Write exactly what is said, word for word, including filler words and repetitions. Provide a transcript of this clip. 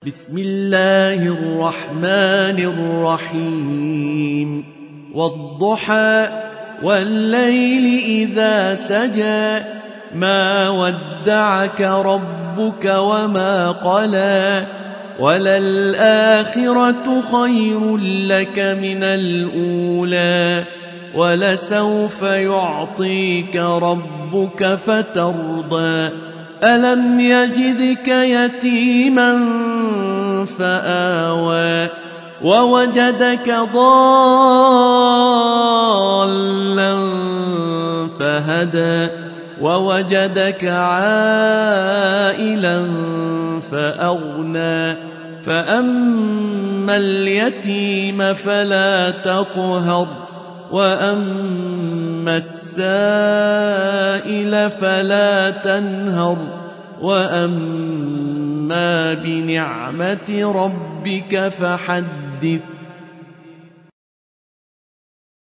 بسم الله الرحمن الرحيم والضحى والليل إذا سجى ما ودعك ربك وما قلى وللآخرة خير لك من الأولى ولسوف يعطيك ربك فترضى ألم يجدك يتيما فآوى ووجدك ضالا فهدى ووجدك عائلا فأغنى فأما اليتيم فلا تقهر وأما السائل فلا تنهر وأما بنعمة ربك فحدث